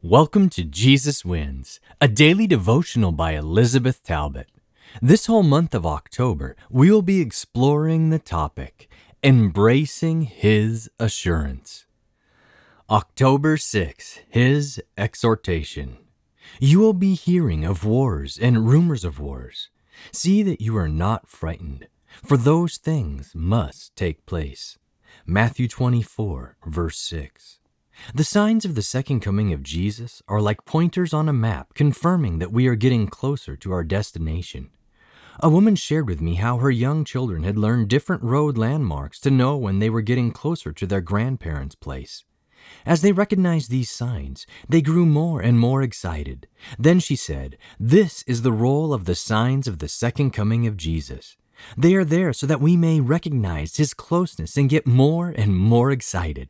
Welcome to Jesus Wins, a daily devotional by Elizabeth Talbot. This whole month of October, we will be exploring the topic, Embracing His Assurance. October 6, His Exhortation. You will be hearing of wars and rumors of wars. See that you are not frightened, for those things must take place. Matthew 24, verse 6. The signs of the second coming of Jesus are like pointers on a map confirming that we are getting closer to our destination. A woman shared with me how her young children had learned different road landmarks to know when they were getting closer to their grandparents' place. As they recognized these signs, they grew more and more excited. Then she said, "This is the role of the signs of the second coming of Jesus. They are there so that we may recognize His closeness and get more and more excited."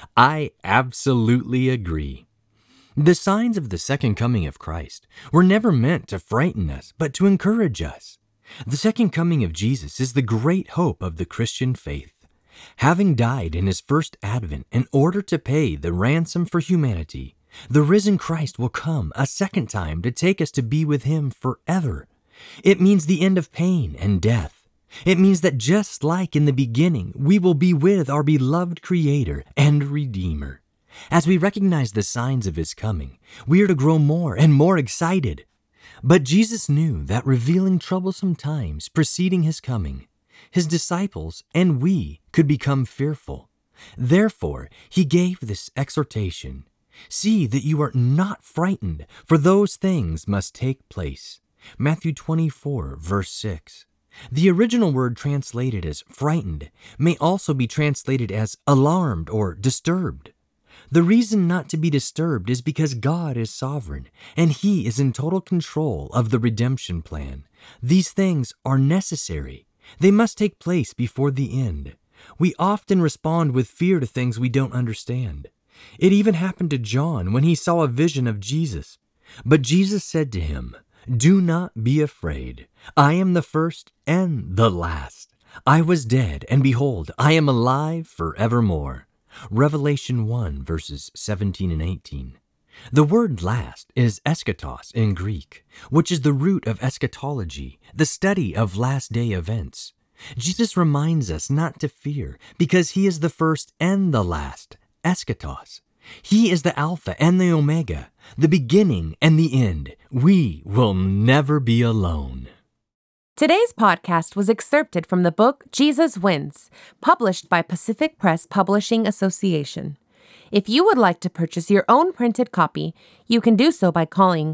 I absolutely agree. The signs of the second coming of Christ were never meant to frighten us, but to encourage us. The second coming of Jesus is the great hope of the Christian faith. Having died in His first advent in order to pay the ransom for humanity, the risen Christ will come a second time to take us to be with Him forever. It means the end of pain and death. It means that just like in the beginning, we will be with our beloved Creator and Redeemer. As we recognize the signs of His coming, we are to grow more and more excited. But Jesus knew that revealing troublesome times preceding His coming, His disciples and we could become fearful. Therefore, He gave this exhortation. See that you are not frightened, for those things must take place. Matthew 24, verse 6. The original word translated as frightened may also be translated as alarmed or disturbed. The reason not to be disturbed is because God is sovereign and He is in total control of the redemption plan. These things are necessary. They must take place before the end. We often respond with fear to things we don't understand. It even happened to John when he saw a vision of Jesus. But Jesus said to him, "Do not be afraid. I am the first and the last. I was dead, and behold, I am alive forevermore." Revelation 1, verses 17 and 18. The word last is eschatos in Greek, which is the root of eschatology, the study of last-day events. Jesus reminds us not to fear because He is the first and the last, eschatos. He is the Alpha and the Omega, the beginning and the end. We will never be alone. Today's podcast was excerpted from the book Jesus Wins, published by Pacific Press Publishing Association. If you would like to purchase your own printed copy, you can do so by calling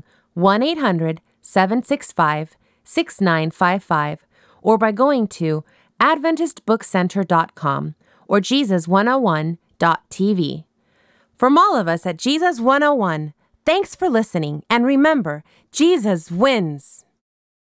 1-800-765-6955 or by going to AdventistBookCenter.com or Jesus101.tv. From all of us at Jesus 101, thanks for listening, and remember, Jesus wins!